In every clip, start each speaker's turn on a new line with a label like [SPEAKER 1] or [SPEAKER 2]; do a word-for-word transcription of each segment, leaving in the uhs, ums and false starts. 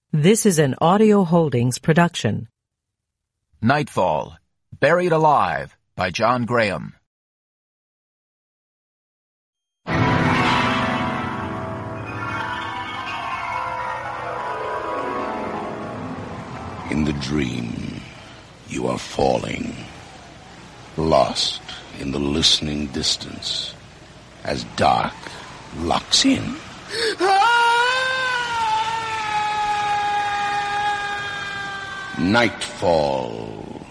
[SPEAKER 1] This is an Audio Holdings production.
[SPEAKER 2] Nightfall, Buried Alive by John Graham.
[SPEAKER 3] In the dream, you are falling, lost in the listening distance, as dark locks in. Nightfall.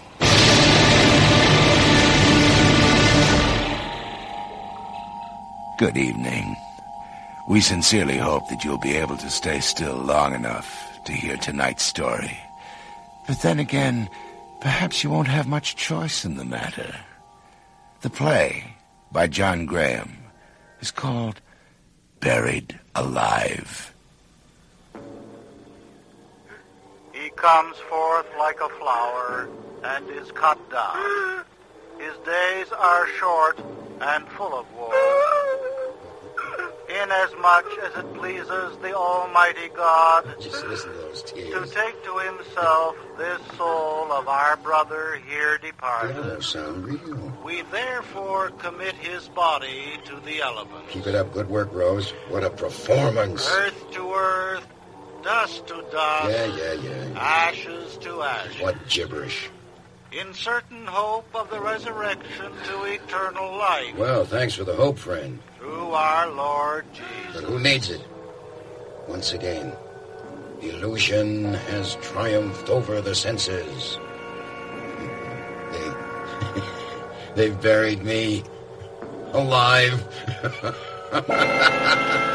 [SPEAKER 3] Good evening. We sincerely hope that you'll be able to stay still long enough to hear tonight's story. But then again, perhaps you won't have much choice in the matter. The play, by John Graham, is called Buried Alive.
[SPEAKER 4] He comes forth like a flower and is cut down. His days are short and full of woe. Inasmuch as it pleases the Almighty God
[SPEAKER 5] Just listen to those
[SPEAKER 4] to
[SPEAKER 5] tears.
[SPEAKER 4] take to himself this soul of our brother here
[SPEAKER 5] They
[SPEAKER 4] departed,
[SPEAKER 5] almost sound real.
[SPEAKER 4] we therefore commit his body to the elements.
[SPEAKER 5] Keep it up. Good work, Rose. What a performance.
[SPEAKER 4] Earth to earth, dust to dust,
[SPEAKER 5] Yeah, yeah, yeah.
[SPEAKER 4] ashes to ashes.
[SPEAKER 5] What gibberish.
[SPEAKER 4] In certain hope of the resurrection to eternal life
[SPEAKER 5] Well, thanks for the hope, friend.
[SPEAKER 4] through our Lord
[SPEAKER 5] But
[SPEAKER 4] Jesus.
[SPEAKER 5] who needs it? Once again, illusion has triumphed over the senses. They, they've buried me alive.